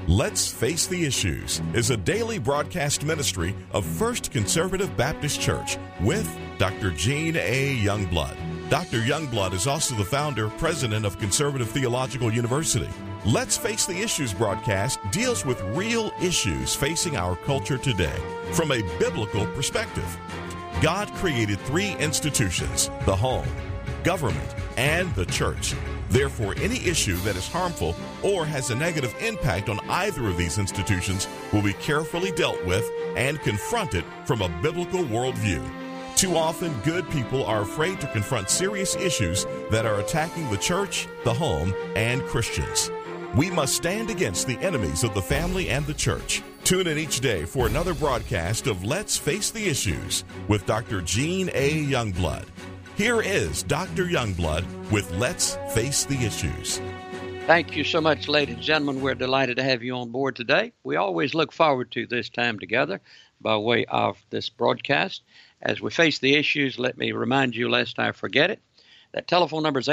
Let's Face the Issues is a daily broadcast ministry of First Conservative Baptist Church with Dr. Gene A. Youngblood. Dr. Youngblood is also the founder, president of Conservative Theological University. Let's Face the Issues broadcast deals with real issues facing our culture today from a biblical perspective. God created three institutions: the home, government, and the church. Therefore, any issue that is harmful or has a negative impact on either of these institutions will be carefully dealt with and confronted from a biblical worldview. Too often, good people are afraid to confront serious issues that are attacking the church, the home, and Christians. We must stand against the enemies of the family and the church. Tune in each day for another broadcast of Let's Face the Issues with Dr. Gene A. Youngblood. Here is Dr. Youngblood with Let's Face the Issues. Thank you so much, ladies and gentlemen. We're delighted to have you on board today. We always look forward to this time together by way of this broadcast. As we face the issues, let me remind you, lest I forget it, that telephone number is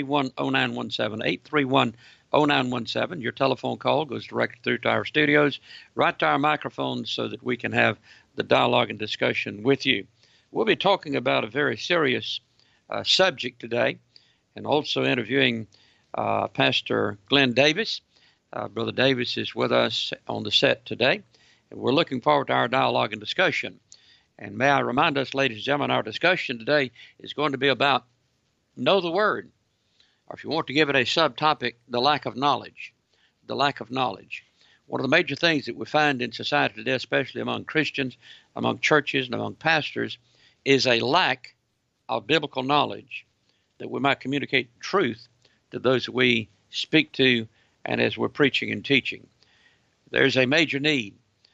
831-0917, 831-0917. Your telephone call goes directly through to our studios, right to our microphones so that we can have the dialogue and discussion with you. We'll be talking about a very serious subject today, and also interviewing Pastor Glenn Davis. Brother Davis is with us on the set today, and we're looking forward to our dialogue and discussion. And may I remind us, ladies and gentlemen, our discussion today is going to be about know the Word, or if you want to give it a subtopic, the lack of knowledge. The lack of knowledge. One of the major things that we find in society today, especially among Christians, among churches, and among pastors, is a lack of biblical knowledge, that we might communicate truth to those that we speak to and as we're preaching and teaching. There's a major need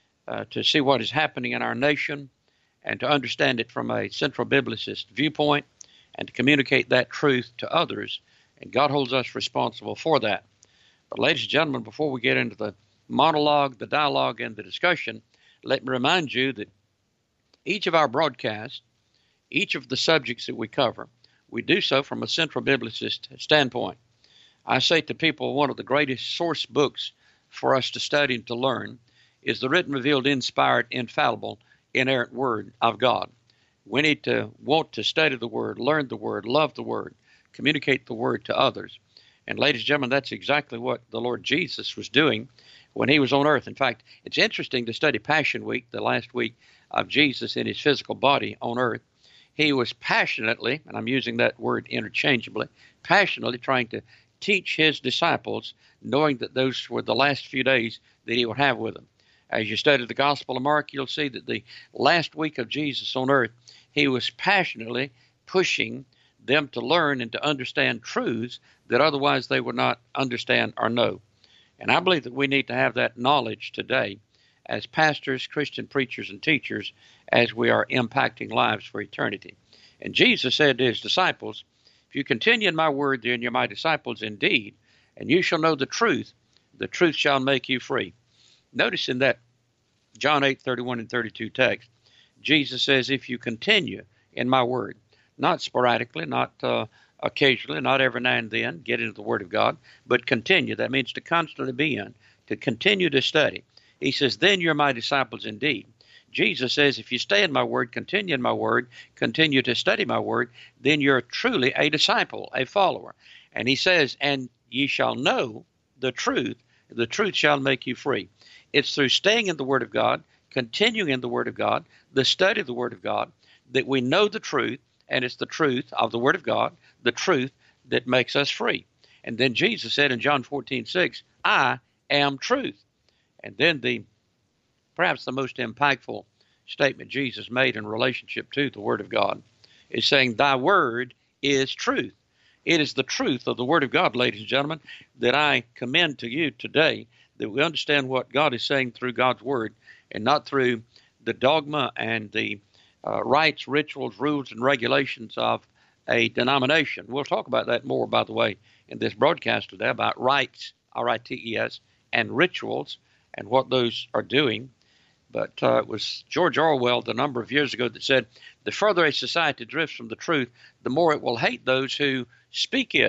to see what is happening in our nation and to understand it from a central biblicist viewpoint and to communicate that truth to others, and God holds us responsible for that. But ladies and gentlemen, before we get into the monologue, the dialogue, and the discussion, let me remind you that each of our broadcasts, each of the subjects that we cover, we do so from a central biblicist standpoint. I say to people, one of the greatest source books for us to study and to learn is the written, revealed, inspired, infallible, inerrant Word of God. We need to want to study the Word, learn the Word, love the Word, communicate the Word to others. And ladies and gentlemen, that's exactly what the Lord Jesus was doing when he was on earth. In fact, it's interesting to study Passion Week, the last week of Jesus in his physical body on earth. He was passionately, and I'm using that word interchangeably, passionately trying to teach his disciples, knowing that those were the last few days that he would have with them. As you study the Gospel of Mark, you'll see that the last week of Jesus on earth, he was passionately pushing them to learn and to understand truths that otherwise they would not understand or know. And I believe that we need to have that knowledge today as pastors, Christian preachers, and teachers, as we are impacting lives for eternity. And Jesus said to his disciples, if you continue in my word, then you're my disciples indeed, and you shall know the truth shall make you free. Notice in that John 8:31 and 32 text, Jesus says, if you continue in my word, not sporadically, not occasionally, not every now and then, get into the word of God, but continue. That means to constantly be in, to continue to study. He says, then you're my disciples indeed. Jesus says, if you stay in my word, continue in my word, continue to study my word, then you're truly a disciple, a follower. And he says, and ye shall know the truth shall make you free. It's through staying in the word of God, continuing in the word of God, the study of the word of God, that we know the truth, and it's the truth of the word of God, the truth that makes us free. And then Jesus said in John 14:6, I am truth. And then perhaps the most impactful statement Jesus made in relationship to the Word of God is saying, thy word is truth. It is the truth of the Word of God, ladies and gentlemen, that I commend to you today, that we understand what God is saying through God's Word and not through the dogma and the rites, rituals, rules, and regulations of a denomination. We'll talk about that more, by the way, in this broadcast today, about rites, R-I-T-E-S, and rituals, and what those are doing. But it was George Orwell a number of years ago that said, the further a society drifts from the truth, the more it will hate those who speak it.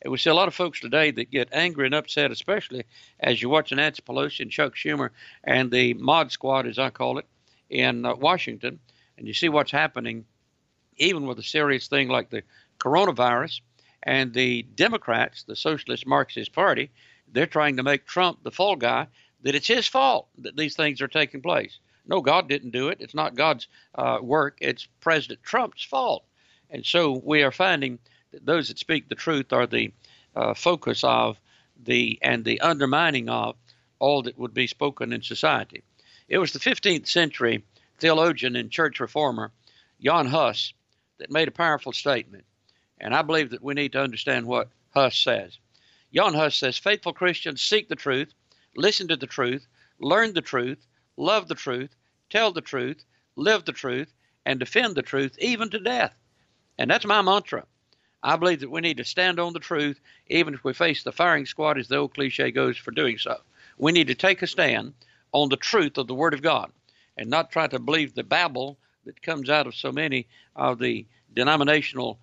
And we see a lot of folks today that get angry and upset, especially as you watch Nancy Pelosi and Chuck Schumer and the Mod Squad, as I call it, in Washington. And you see what's happening, even with a serious thing like the coronavirus. And the Democrats, the Socialist Marxist Party, they're trying to make Trump the fall guy, that it's his fault that these things are taking place. No, God didn't do it. It's not God's work. It's President Trump's fault. And so we are finding that those that speak the truth are the focus of the undermining of all that would be spoken in society. It was the 15th century theologian and church reformer, Jan Hus, that made a powerful statement. And I believe that we need to understand what Hus says. Jan Hus says, faithful Christians seek the truth, listen to the truth, learn the truth, love the truth, tell the truth, live the truth, and defend the truth, even to death. And that's my mantra. I believe that we need to stand on the truth, even if we face the firing squad, as the old cliche goes, for doing so. We need to take a stand on the truth of the Word of God and not try to believe the babble that comes out of so many of the denominational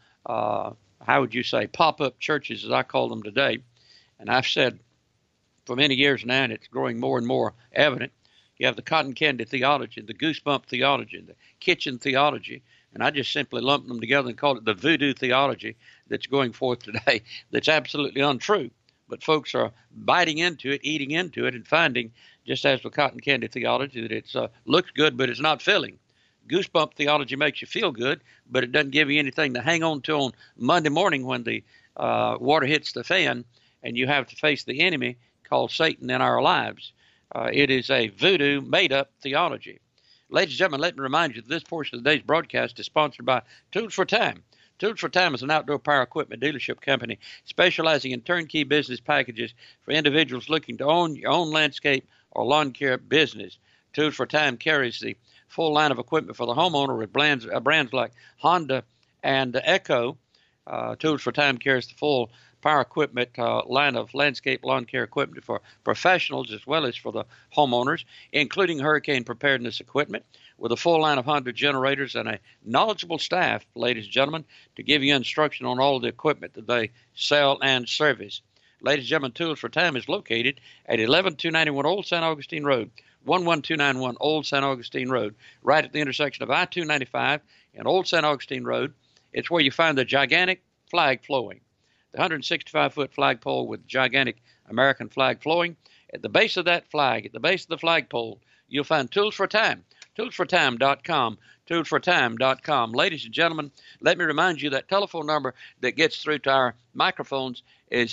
how would you say, pop-up churches, as I call them today. And I've said for many years now, and it's growing more and more evident, you have the cotton candy theology, the goosebump theology, the kitchen theology, and I just simply lump them together and call it the voodoo theology that's going forth today that's absolutely untrue. But folks are biting into it, eating into it, and finding, just as with cotton candy theology, that it looks good, but it's not filling. Goosebump theology makes you feel good, but it doesn't give you anything to hang on to on Monday morning when the water hits the fan and you have to face the enemy called Satan in our lives. It is a voodoo made-up theology. Ladies and gentlemen, let me remind you that this portion of today's broadcast is sponsored by Tools for Time. Tools for Time is an outdoor power equipment dealership company specializing in turnkey business packages for individuals looking to own your own landscape or lawn care business. Tools for Time carries the full line of equipment for the homeowner with brands like Honda and Echo. Tools for Time carries the full power equipment line of landscape lawn care equipment for professionals as well as for the homeowners, including hurricane preparedness equipment, with a full line of Honda generators and a knowledgeable staff, ladies and gentlemen, to give you instruction on all of the equipment that they sell and service. Ladies and gentlemen, Tools for Time is located at 11291 Old San Augustine Road, 11291 Old San Augustine Road, right at the intersection of I-295 and Old San Augustine Road. It's where you find the gigantic flag flowing, the 165-foot flagpole with gigantic American flag flowing. At the base of that flag, at the base of the flagpole, you'll find Tools for Time, toolsfortime.com, toolsfortime.com. Ladies and gentlemen, let me remind you that telephone number that gets through to our microphones is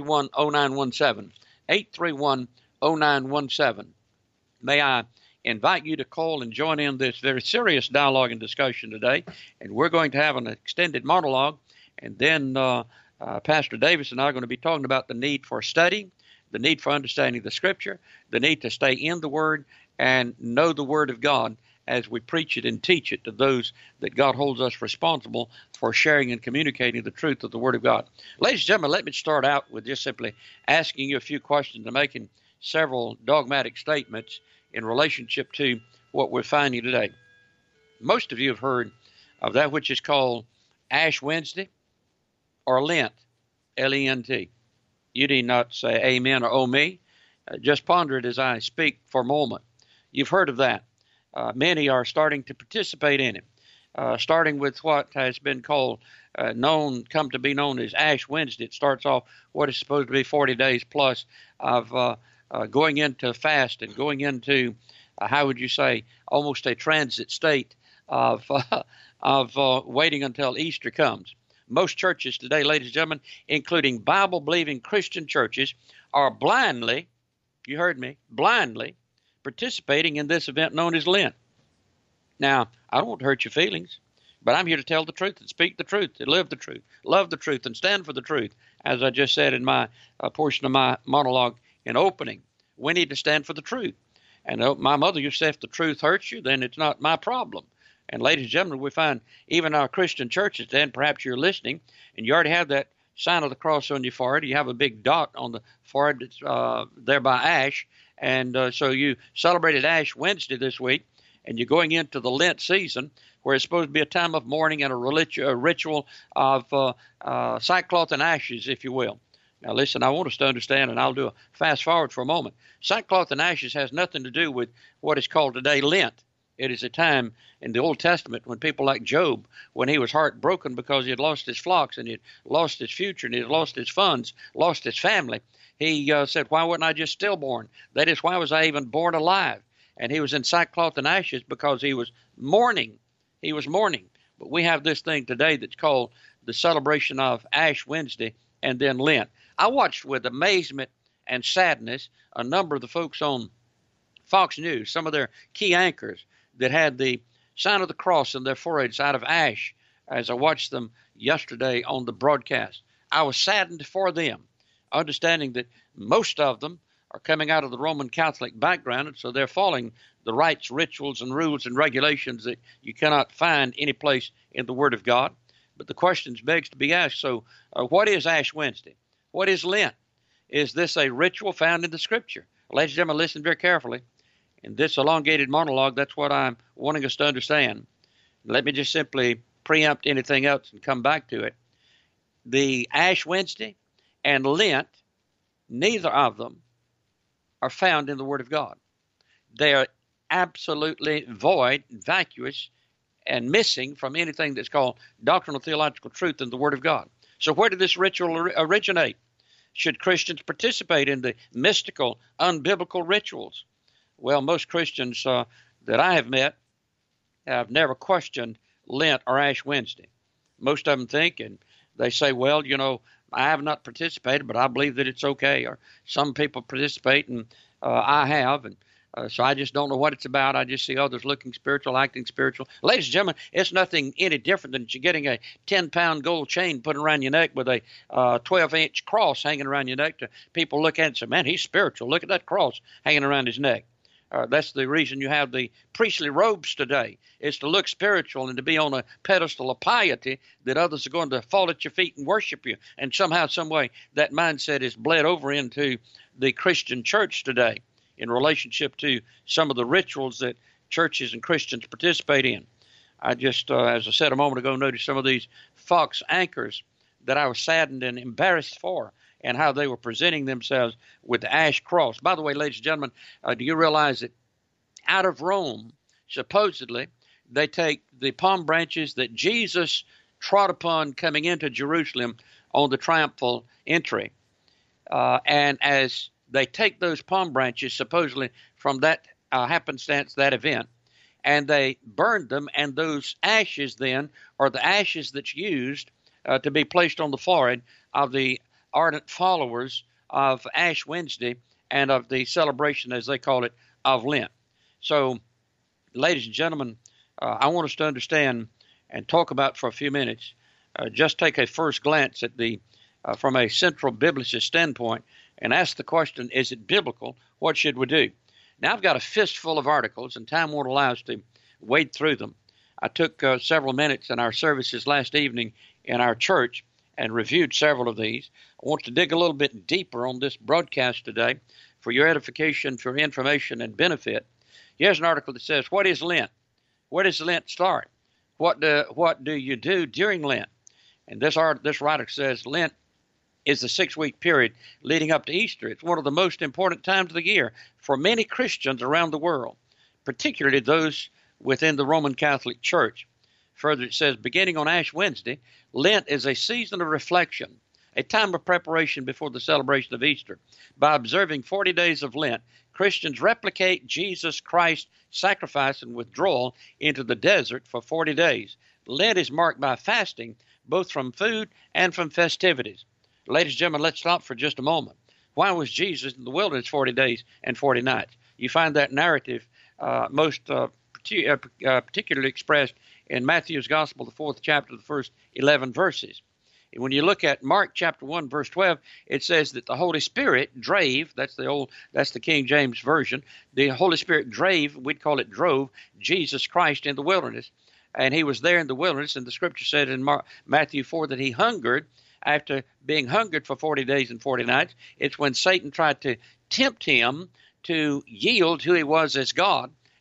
831-0917, 831-0917. May I invite you to call and join in this very serious dialogue and discussion today. And we're going to have an extended monologue. And then Pastor Davis and I are going to be talking about the need for study, the need for understanding the Scripture, the need to stay in the Word and know the Word of God as we preach it and teach it to those that God holds us responsible for sharing and communicating the truth of the Word of God. Ladies and gentlemen, let me start out with just simply asking you a few questions and making several dogmatic statements in relationship to what we're finding today. Most of you have heard of that which is called Ash Wednesday or Lent, L-E-N-T. You need not say amen or oh me. Just ponder it as I speak for a moment. You've heard of that. Many are starting to participate in it, starting with what has been called, come to be known as Ash Wednesday. It starts off what is supposed to be 40 days plus of going into fast and going into, how would you say, almost a transit state of waiting until Easter comes. Most churches today, ladies and gentlemen, including Bible-believing Christian churches, are blindly, you heard me, blindly participating in this event known as Lent. Now, I don't want to hurt your feelings, but I'm here to tell the truth and speak the truth and live the truth, love the truth and stand for the truth. As I just said in my portion of my monologue in opening, we need to stand for the truth. And my mother used to say, if the truth hurts you, then it's not my problem. And ladies and gentlemen, we find even our Christian churches, then perhaps you're listening, and you already have that sign of the cross on your forehead. You have a big dot on the forehead that's there by Ash. And so you celebrated Ash Wednesday this week, and you're going into the Lent season, where it's supposed to be a time of mourning and a ritual of sackcloth and ashes, if you will. Now, listen, I want us to understand, and I'll do a fast forward for a moment. Sackcloth and ashes has nothing to do with what is called today Lent. It is a time in the Old Testament when people like Job, when he was heartbroken because he had lost his flocks and he had lost his future and he had lost his funds, lost his family, he said, why wasn't I just stillborn? That is, why was I even born alive? And he was in sackcloth and ashes because he was mourning. He was mourning. But we have this thing today that's called the celebration of Ash Wednesday and then Lent. I watched with amazement and sadness a number of the folks on Fox News, some of their key anchors that had the sign of the cross in their foreheads out of ash as I watched them yesterday on the broadcast. I was saddened for them, understanding that most of them are coming out of the Roman Catholic background, and so they're following the rites, rituals, and rules and regulations that you cannot find any place in the Word of God. But the question begs to be asked, so what is Ash Wednesday? What is Lent? Is this a ritual found in the Scripture? Ladies and gentlemen, listen very carefully. In this elongated monologue, that's what I'm wanting us to understand. Let me just simply preempt anything else and come back to it. The Ash Wednesday and Lent, neither of them are found in the Word of God. They are absolutely void, vacuous, and missing from anything that's called doctrinal theological truth in the Word of God. So where did this ritual originate? Should Christians participate in the mystical, unbiblical rituals? Well, most Christians that I have met have never questioned Lent or Ash Wednesday. Most of them think, and they say, well, you know, I have not participated, but I believe that it's okay. Or some people participate, and I have, and so I just don't know what it's about. I just see others looking spiritual, acting spiritual. Ladies and gentlemen, it's nothing any different than you getting a 10-pound gold chain put around your neck with a 12-inch cross hanging around your neck. To people look at it and say, man, he's spiritual. Look at that cross hanging around his neck. That's the reason you have the priestly robes today. It's to look spiritual and to be on a pedestal of piety that others are going to fall at your feet and worship you. And somehow, some way, that mindset is bled over into the Christian church today in relationship to some of the rituals that churches and Christians participate in. I just, as I said a moment ago, noticed some of these Fox anchors that I was saddened and embarrassed for, and how they were presenting themselves with the ash cross. By the way, ladies and gentlemen, do you realize that out of Rome, supposedly, they take the palm branches that Jesus trod upon coming into Jerusalem on the triumphal entry, and as they take those palm branches, supposedly from that happenstance, that event, and they burn them, and those ashes then are the ashes that's used to be placed on the forehead of the ardent followers of Ash Wednesday and of the celebration, as they call it, of Lent. So, ladies and gentlemen, I want us to understand and talk about for a few minutes, just take a first glance at the, from a central biblicist standpoint, and ask the question, is it biblical? What should we do? Now, I've got a fistful of articles, and time won't allow us to wade through them. I took several minutes in our services last evening in our church and reviewed several of these. I want to dig a little bit deeper on this broadcast today for your edification, for information, and benefit. Here's an article that says, what is Lent? Where does Lent start? What do you do during Lent? And this writer says Lent is the 6-week period leading up to Easter. It's one of the most important times of the year for many Christians around the world, particularly those within the Roman Catholic Church. Further, it says, beginning on Ash Wednesday, Lent is a season of reflection, a time of preparation before the celebration of Easter. By observing 40 days of Lent, Christians replicate Jesus Christ's sacrifice and withdrawal into the desert for 40 days. Lent is marked by fasting, both from food and from festivities. Ladies and gentlemen, let's stop for just a moment. Why was Jesus in the wilderness 40 days and 40 nights? You find that narrative most particularly expressed in Matthew's Gospel, the 4th chapter, the first 11 verses. And when you look at Mark chapter 1, verse 12, it says that the Holy Spirit drave, that's the King James Version, the Holy Spirit drave, we'd call it drove, Jesus Christ in the wilderness. And he was there in the wilderness, and the scripture said in Matthew 4 that he hungered. After being hungered for 40 days and 40 nights, it's when Satan tried to tempt him to yield who he was as God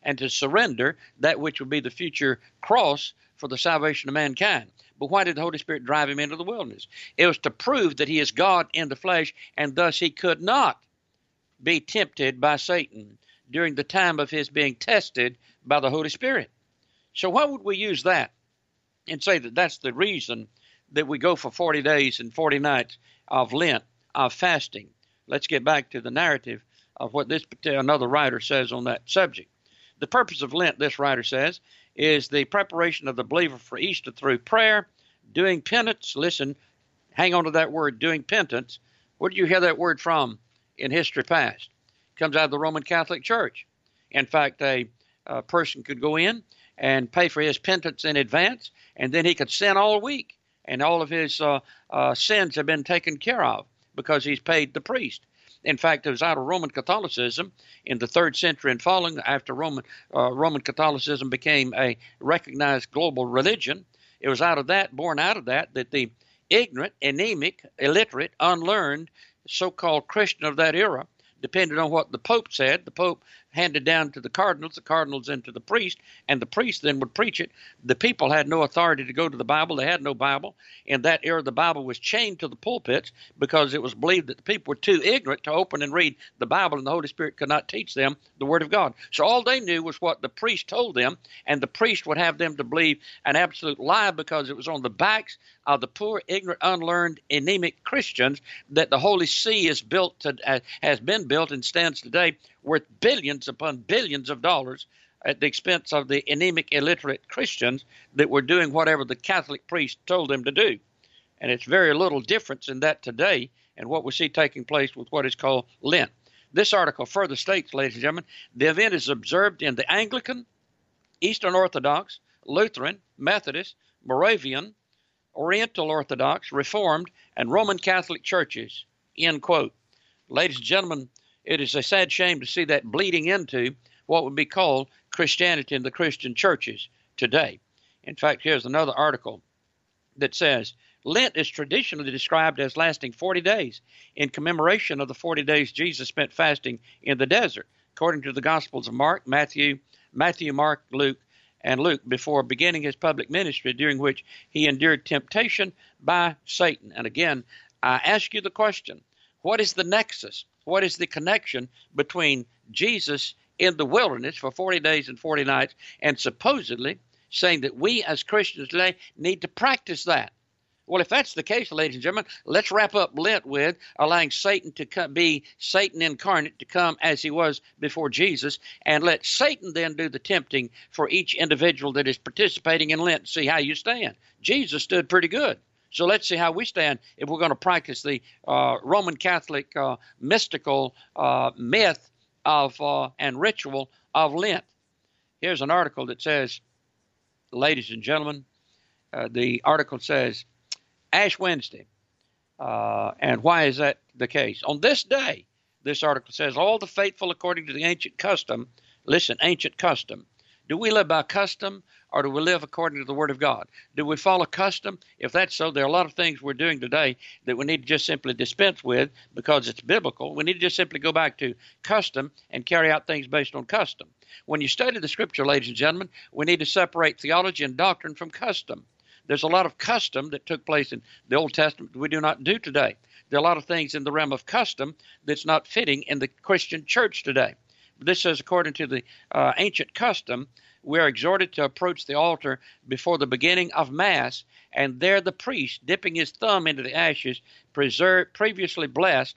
and to surrender that which would be the future cross for the salvation of mankind. But why did the Holy Spirit drive him into the wilderness? It was to prove that he is God in the flesh, and thus he could not be tempted by Satan during the time of his being tested by the Holy Spirit. So why would we use that and say that that's the reason that we go for 40 days and 40 nights of Lent, of fasting? Let's get back to the narrative of what this another writer says on that subject. The purpose of Lent, this writer says, is the preparation of the believer for Easter through prayer, doing penance. Listen, hang on to that word, doing penance. Where did you hear that word from in history past? It comes out of the Roman Catholic Church. In fact, a person could go in and pay for his penance in advance, and then he could sin all week, and all of his sins have been taken care of because he's paid the priest. In fact, it was out of Roman Catholicism in the 3rd century and following, after Roman Catholicism became a recognized global religion. It was born out of that the ignorant, anemic, illiterate, unlearned, so-called Christian of that era, depending on what the Pope said, the Pope handed down to the cardinals into the priest, and the priest then would preach it. The people had no authority to go to the Bible. They had no Bible. In that era, the Bible was chained to the pulpits because it was believed that the people were too ignorant to open and read the Bible, and the Holy Spirit could not teach them the Word of God. So all they knew was what the priest told them, and the priest would have them to believe an absolute lie because it was on the backs of the poor, ignorant, unlearned, anemic Christians that the Holy See has been built and stands today, worth billions upon billions of dollars at the expense of the anemic, illiterate Christians that were doing whatever the Catholic priest told them to do. And it's very little difference in that today and what we see taking place with what is called Lent. This article further states, ladies and gentlemen, the event is observed in the Anglican, Eastern Orthodox, Lutheran, Methodist, Moravian, Oriental Orthodox, Reformed, and Roman Catholic churches, end quote. Ladies and gentlemen, it is a sad shame to see that bleeding into what would be called Christianity in the Christian churches today. In fact, here's another article that says, Lent is traditionally described as lasting 40 days in commemoration of the 40 days Jesus spent fasting in the desert, according to the Gospels of Mark, Matthew, Mark, Luke, and Luke, before beginning his public ministry, during which he endured temptation by Satan. And again, I ask you the question, what is the nexus? What is the connection between Jesus in the wilderness for 40 days and 40 nights and supposedly saying that we as Christians today need to practice that? Well, if that's the case, ladies and gentlemen, let's wrap up Lent with allowing Satan to be Satan incarnate, to come as he was before Jesus, and let Satan then do the tempting for each individual that is participating in Lent and see how you stand. Jesus stood pretty good. So let's see how we stand if we're going to practice the Roman Catholic mystical myth of and ritual of Lent. Here's an article that says, ladies and gentlemen, the article says, Ash Wednesday. And why is that the case? On this day, this article says, all the faithful according to the ancient custom, listen, ancient custom. Do we live by custom or do we live according to the Word of God? Do we follow custom? If that's so, there are a lot of things we're doing today that we need to just simply dispense with because it's biblical. We need to just simply go back to custom and carry out things based on custom. When you study the Scripture, ladies and gentlemen, we need to separate theology and doctrine from custom. There's a lot of custom that took place in the Old Testament we do not do today. There are a lot of things in the realm of custom that's not fitting in the Christian church today. This says, according to the ancient custom, we are exhorted to approach the altar before the beginning of Mass, and there the priest, dipping his thumb into the ashes, previously blessed,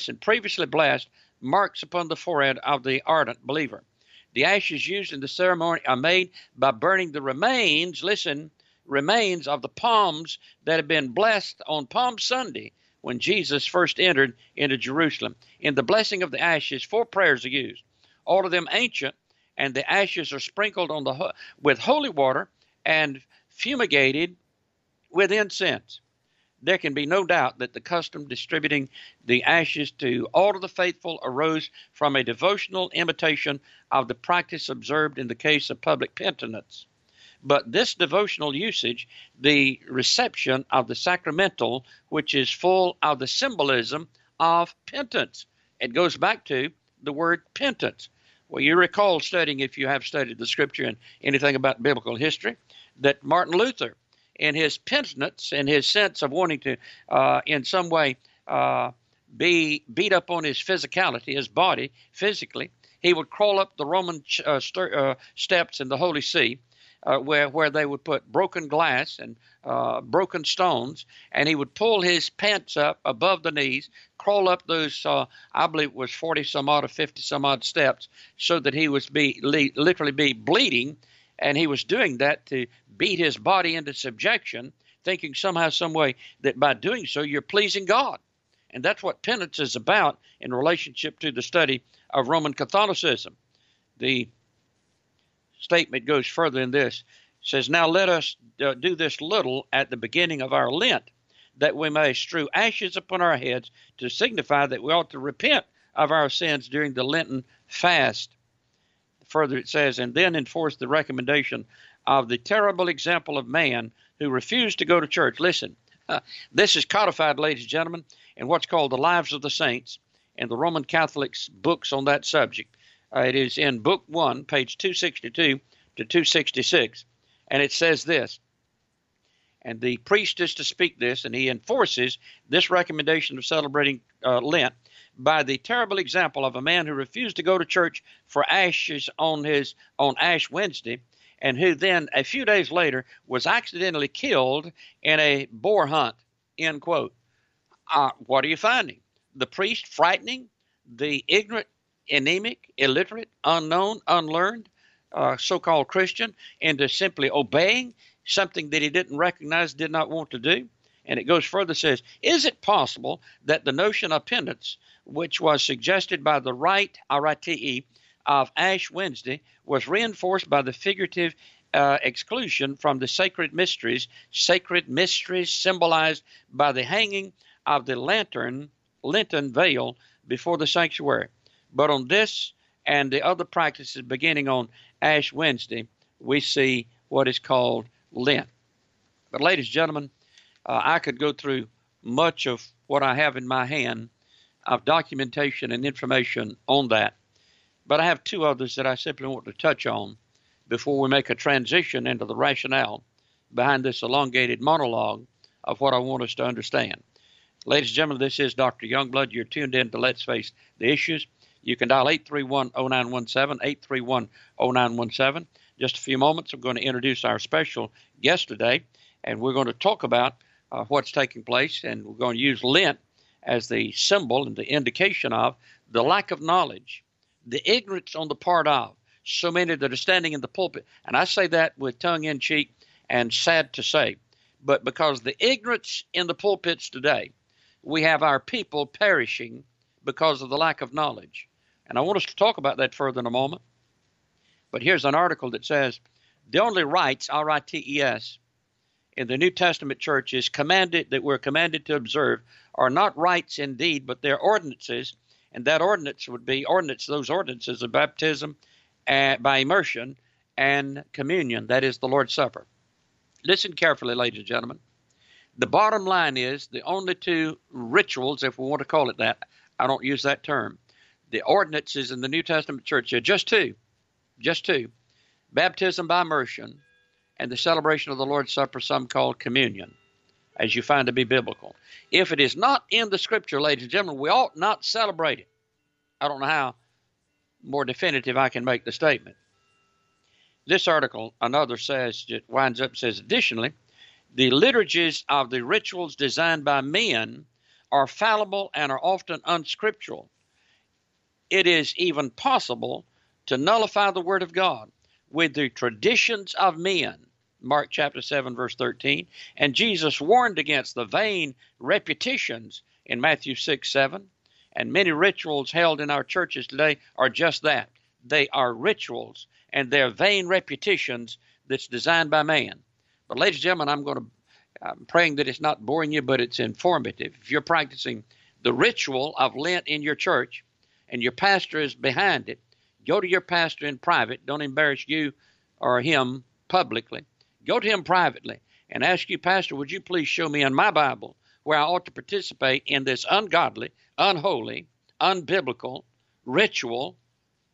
marks upon the forehead of the ardent believer. The ashes used in the ceremony are made by burning the remains of the palms that have been blessed on Palm Sunday when Jesus first entered into Jerusalem. In the blessing of the ashes, 4 prayers are used, all of them ancient, and the ashes are sprinkled on with holy water and fumigated with incense. There can be no doubt that the custom distributing the ashes to all of the faithful arose from a devotional imitation of the practice observed in the case of public penitence. But this devotional usage, the reception of the sacramental, which is full of the symbolism of penance. It goes back to the word penance. Well, you recall studying, if you have studied the Scripture and anything about biblical history, that Martin Luther, in his penitence and his sense of wanting to, in some way, be beat up on his physicality, his body, physically, he would crawl up the Roman steps in the Holy See, where they would put broken glass and broken stones, and he would pull his pants up above the knees, crawl up those, I believe it was 40 some odd or 50 some odd steps, so that he was literally be bleeding, and he was doing that to beat his body into subjection, thinking somehow, some way, that by doing so you're pleasing God. And that's what penance is about in relationship to the study of Roman Catholicism. The statement goes further in this. It says, now let us do this little at the beginning of our Lent, that we may strew ashes upon our heads to signify that we ought to repent of our sins during the Lenten fast. Further it says, and then enforce the recommendation of the terrible example of man who refused to go to church. Listen, this is codified, ladies and gentlemen, in what's called the Lives of the Saints and the Roman Catholics' books on that subject. It is in Book 1, page 262 to 266, and it says this, and the priest is to speak this, and he enforces this recommendation of celebrating Lent by the terrible example of a man who refused to go to church for ashes on Ash Wednesday, and who then, a few days later, was accidentally killed in a boar hunt, end quote. What are you finding? The priest frightening the ignorant, anemic, illiterate, unknown, unlearned, so-called Christian into simply obeying something that he didn't recognize, did not want to do. And it goes further, says, is it possible that the notion of penance, which was suggested by the rite, R-I-T-E, of Ash Wednesday, was reinforced by the figurative exclusion from the sacred mysteries symbolized by the hanging of the Lenten veil before the sanctuary. But on this and the other practices beginning on Ash Wednesday, we see what is called Lent. But ladies and gentlemen, I could go through much of what I have in my hand of documentation and information on that. But I have two others that I simply want to touch on before we make a transition into the rationale behind this elongated monologue of what I want us to understand. Ladies and gentlemen, this is Dr. Youngblood. You're tuned in to Let's Face the Issues. You can dial 831-0917, 831-0917. Just a few moments, I'm going to introduce our special guest today, and we're going to talk about what's taking place, and we're going to use Lent as the symbol and the indication of the lack of knowledge, the ignorance on the part of so many that are standing in the pulpit. And I say that with tongue-in-cheek and sad to say, but because the ignorance in the pulpits today, we have our people perishing because of the lack of knowledge. And I want us to talk about that further in a moment. But here's an article that says, the only rites, R-I-T-E-S, in the New Testament church that we're commanded to observe are not rites indeed, but they're ordinances. And that ordinance would be those ordinances of baptism by immersion and communion, that is the Lord's Supper. Listen carefully, ladies and gentlemen. The bottom line is the only two rituals, if we want to call it that, I don't use that term, the ordinances in the New Testament church are just two, baptism by immersion and the celebration of the Lord's Supper, some call communion, as you find to be biblical. If it is not in the Scripture, ladies and gentlemen, we ought not celebrate it. I don't know how more definitive I can make the statement. This article, another says, it winds up, says, additionally, the liturgies of the rituals designed by men are fallible and are often unscriptural. It is even possible to nullify the Word of God with the traditions of men, Mark chapter 7, verse 13, and Jesus warned against the vain repetitions in Matthew 6, 7, and many rituals held in our churches today are just that. They are rituals, and they're vain repetitions that's designed by man. But ladies and gentlemen, I'm praying that it's not boring you, but it's informative. If you're practicing the ritual of Lent in your church and your pastor is behind it, go to your pastor in private. Don't embarrass you or him publicly. Go to him privately and ask you, Pastor, would you please show me in my Bible where I ought to participate in this ungodly, unholy, unbiblical ritual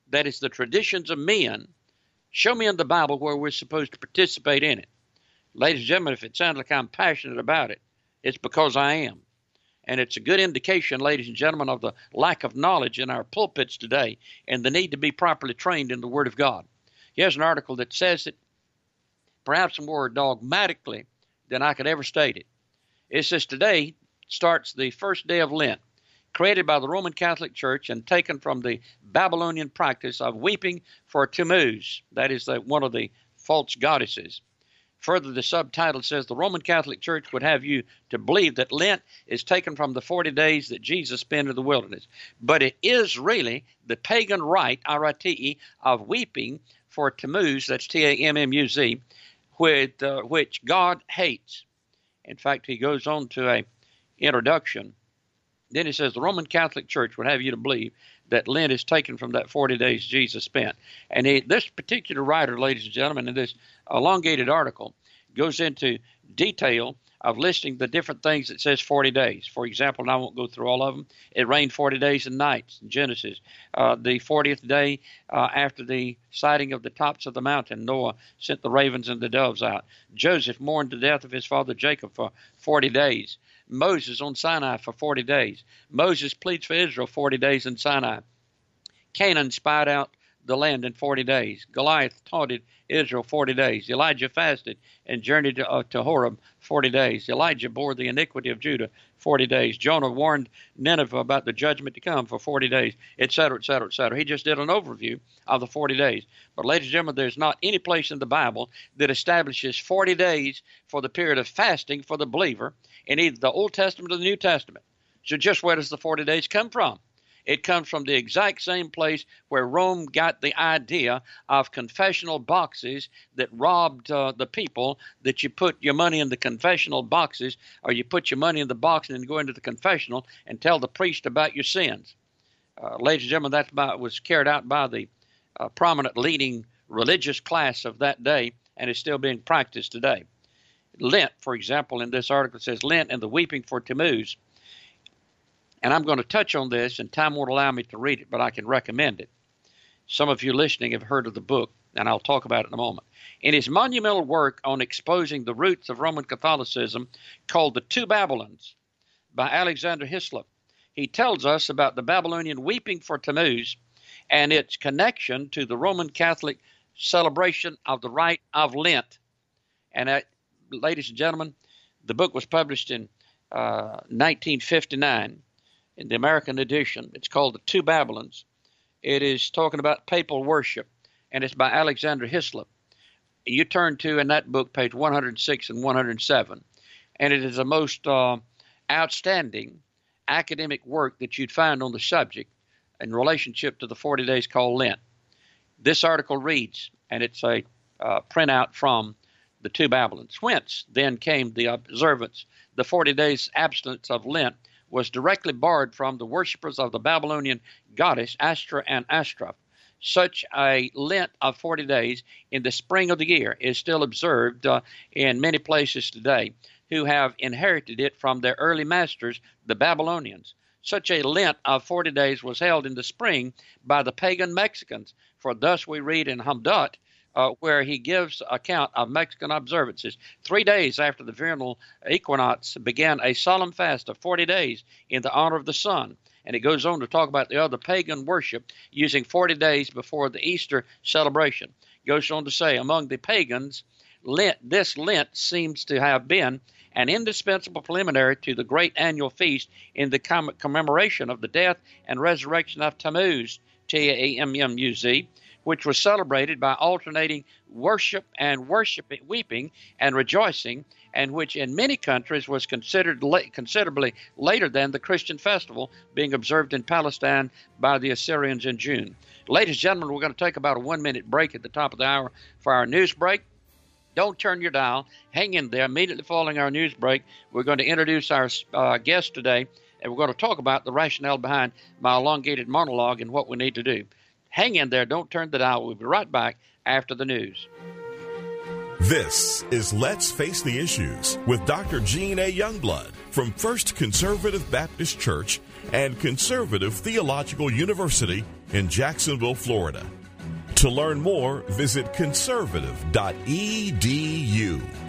that is the traditions of men, show me in the Bible where we're supposed to participate in it. Ladies and gentlemen, if it sounds like I'm passionate about it, it's because I am. And it's a good indication, ladies and gentlemen, of the lack of knowledge in our pulpits today and the need to be properly trained in the Word of God. Here's an article that says it perhaps more dogmatically than I could ever state it. It says today starts the first day of Lent, created by the Roman Catholic Church and taken from the Babylonian practice of weeping for Tammuz. That is one of the false goddesses. Further, the subtitle says the Roman Catholic Church would have you to believe that Lent is taken from the 40 days that Jesus spent in the wilderness. But it is really the pagan rite, R-I-T-E, of weeping for Tammuz, that's T-A-M-M-U-Z, which God hates. In fact, he goes on to an introduction. Then he says the Roman Catholic Church would have you to believe that Lent is taken from that 40 days Jesus spent. And this particular writer, ladies and gentlemen, in this elongated article, goes into detail of listing the different things that says 40 days. For example, and I won't go through all of them, it rained 40 days and nights in Genesis. The 40th day after the sighting of the tops of the mountain, Noah sent the ravens and the doves out. Joseph mourned the death of his father Jacob for 40 days. Moses on Sinai for 40 days. Moses pleads for Israel 40 days in Sinai. Canaan spied out the land in 40 days. Goliath taunted Israel 40 days. Elijah fasted and journeyed to Horeb 40 days. Elijah bore the iniquity of Judah 40 days. Jonah warned Nineveh about the judgment to come for 40 days, etc., etc., etc. He just did an overview of the 40 days. But ladies and gentlemen, there's not any place in the Bible that establishes 40 days for the period of fasting for the believer in either the Old Testament or the New Testament. So just where does the 40 days come from? It comes from the exact same place where Rome got the idea of confessional boxes that robbed the people, that you put your money in the confessional boxes, or you put your money in the box and then go into the confessional and tell the priest about your sins. Ladies and gentlemen, that was carried out by the prominent leading religious class of that day and is still being practiced today. Lent, for example, in this article says Lent and the weeping for Tammuz. And I'm going to touch on this, and time won't allow me to read it, but I can recommend it. Some of you listening have heard of the book, and I'll talk about it in a moment. In his monumental work on exposing the roots of Roman Catholicism, called The Two Babylons, by Alexander Hislop, he tells us about the Babylonian weeping for Tammuz and its connection to the Roman Catholic celebration of the rite of Lent. And ladies and gentlemen, the book was published in 1959. In the American edition, it's called The Two Babylons. It is talking about papal worship, and it's by Alexander Hislop. You turn to, in that book, page 106 and 107, and it is the most outstanding academic work that you'd find on the subject in relationship to the 40 days called Lent. This article reads, and it's a printout from The Two Babylons. Whence then came the observance, the 40 days abstinence of Lent, was directly borrowed from the worshippers of the Babylonian goddess Astra and Ashtaroth. Such a Lent of 40 days in the spring of the year is still observed in many places today, who have inherited it from their early masters, the Babylonians. Such a Lent of 40 days was held in the spring by the pagan Mexicans, for thus we read in Hamdut, where he gives account of Mexican observances. 3 days after the vernal equinox began a solemn fast of 40 days in the honor of the sun. And it goes on to talk about the other pagan worship using 40 days before the Easter celebration. It goes on to say, among the pagans, this Lent seems to have been an indispensable preliminary to the great annual feast in the commemoration of the death and resurrection of Tammuz, T-A-M-M-U-Z, which was celebrated by alternating worship and weeping and rejoicing, and which in many countries was considered considerably later than the Christian festival being observed in Palestine by the Assyrians in June. Ladies and gentlemen, we're going to take about a 1-minute break at the top of the hour for our news break. Don't turn your dial. Hang in there. Immediately following our news break, we're going to introduce our guest today, and we're going to talk about the rationale behind my elongated monologue and what we need to do. Hang in there. Don't turn the dial. We'll be right back after the news. This is Let's Face the Issues with Dr. Gene A. Youngblood from First Conservative Baptist Church and Conservative Theological University in Jacksonville, Florida. To learn more, visit conservative.edu.